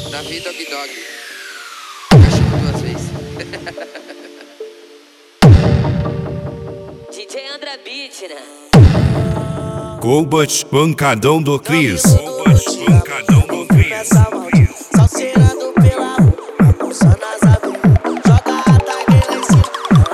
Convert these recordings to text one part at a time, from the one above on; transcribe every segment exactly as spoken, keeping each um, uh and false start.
Davi Dog Dog. Cachorro duas vezes. D J André Beat, né? Combat Pancadão do Cris. Combat Pancadão do Cris. Salseirando pela rua, pulsando as avenidas. Joga a tag lá em cima,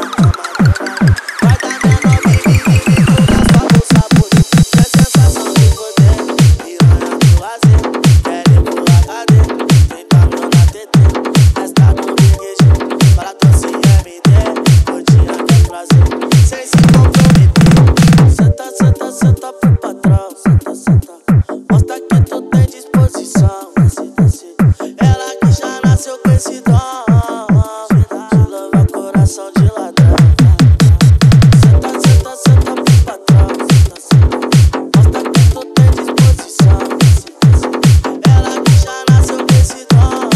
vai dar menor menino das favos sabores. É sensação de poder, piranha do lazer. Querem pular cadeira, tem caminhão na T T. Festa no biguejinho, para doce M D. Rodinha que é prazer, sem se comprometer. Senta, senta, senta pro patrão. Senta, senta, mostra que tu tem disposição. Ela que já nasceu com esse dom de louvar coração de ladrão. Senta, senta, senta pro patrão. Senta, senta, mostra que tu tem disposição. Ela que já nasceu com esse dom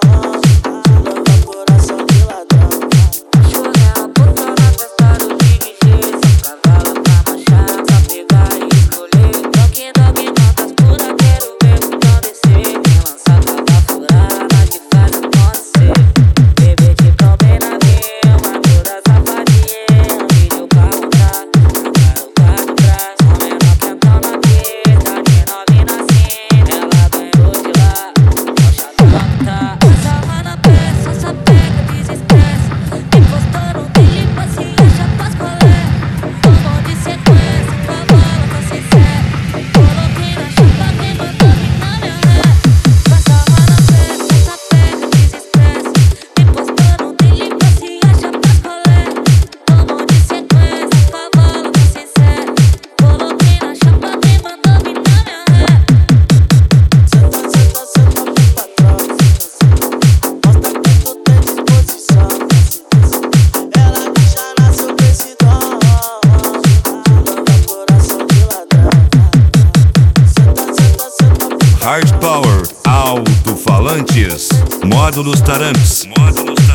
de louvar coração de ladrão. Chorei a puta na festa do Big G. Só cavala pra marchar, só pegar e escolher. Dog Dog notas puras, quero ver putão descer. Quem lança cada furada, nós que faz acontecer. Bebê que combem na rima, toda safadinha. Vídeo pra mostrar, agora o quarto braço. Homem não quentão na pista, de novinha assim. Ela ganhou de lá, o chato não tá. Sarra na peça, só pega, desestressa. Me postando, tem limpa, se acha, faz colé. Tomou de sequência, com a bola, com sincero. Coloquei na chapa, quem mandou vir na minha ré. Sarra na peça, só pega, desestressa. Me postando, tem limpa, se acha, faz colé. Tomou de sequência, com a bola, com sincero. Coloquei na chapa, quem mandou vir na minha ré. Senta, senta, senta pro patrão. Mostra que tu tem disposição. Ela que já nasceu com esse dom de louvar coração de ladrão. Senta, senta, senta pro Hard Power Alto-Falantes. Módulos Taramps. Módulos Taramps.